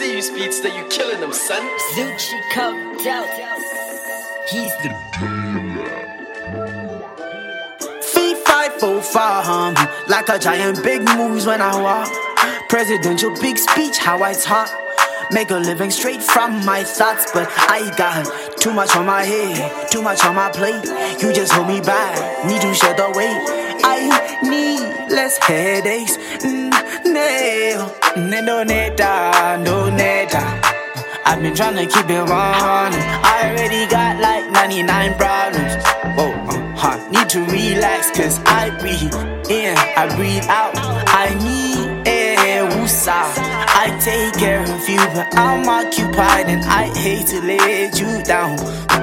see you, Speedster, you killing them, son. Zucci comes out. He's the Feet 545, like a giant, big moves when I walk. Presidential big speech, how I talk. Make a living straight from my thoughts, but I got too much on my head, too much on my plate. You just hold me back, need to shed the weight. I need less headaches. No neta. I've been trying to keep it running. I already got like 99 problems. Need to relax, cause I breathe in, I breathe out. I need air, woosah. I take care of you, but I'm occupied and I hate to let you down.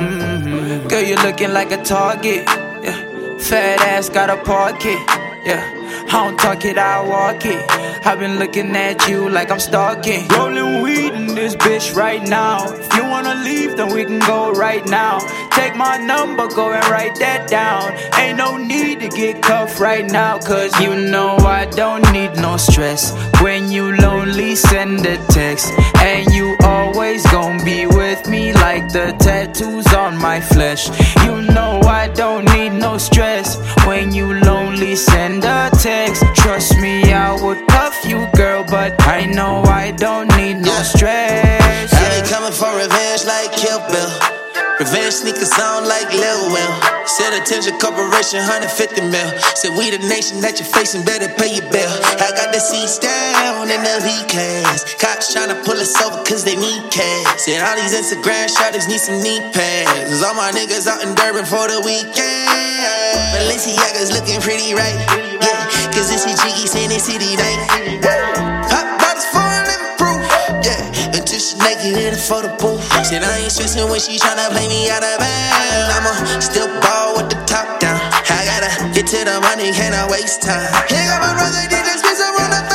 Girl, you're looking like a target. Yeah. Fat ass got a pocket. Yeah. I don't talk it, I walk it. I've been looking at you like I'm stalking. Rolling weed in this bitch right now. If you wanna leave, then we can go right now. Take my number, go and write that down. Ain't no need to get cuffed right now, cause you know I don't need no stress. When you lonely, send a text. And you always gon' be with me like the tattoos on my flesh. You know I don't need no stress. When you lonely, send a text. Trust me, I would cuff you, girl, but I know I don't need no stress. I be coming for revenge like Kill Bill. Revenge sneakers on like Lil Will. Said attention corporation, 150 mil. Said we the nation that you're facing, better pay your bill. I got the seats down in the V-Class. Cops tryna pull us over cause they need cash. Said all these Instagram shawties need some knee pads. Cause all my niggas out in Durban for the weekend. Balenciaga's looking pretty right. Yeah, cause this is Jiggy saying it's city night. Pop bottles for a living proof. Yeah, until she naked in the photo booth. Said I ain't stressing when she tryna play me out of band. I'ma still ball with the top down. I gotta get to the money, can't I waste time. Here got my brother DJ Spencer on the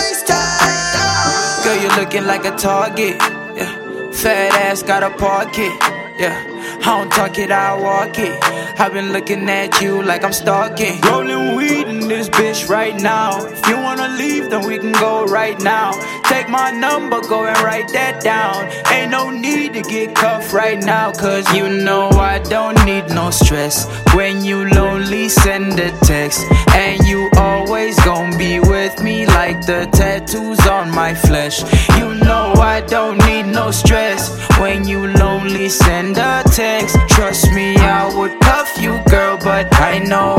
FaceTime. Girl, you're looking like a target. Yeah. Fat ass got a pocket. Yeah. I don't talk it, I walk it. I've been looking at you like I'm stalking. Rolling weed in this bitch right now. If you wanna leave, then we can go right now. Take my number, go and write that down. Ain't no need to get cuffed right now, cause you know I don't need no stress. When you lonely, send a text. And you always gon' be with me like the tattoos on my flesh. You know I don't need no stress. When you lonely, send a text. Trust me, I would cuff you, girl, but I know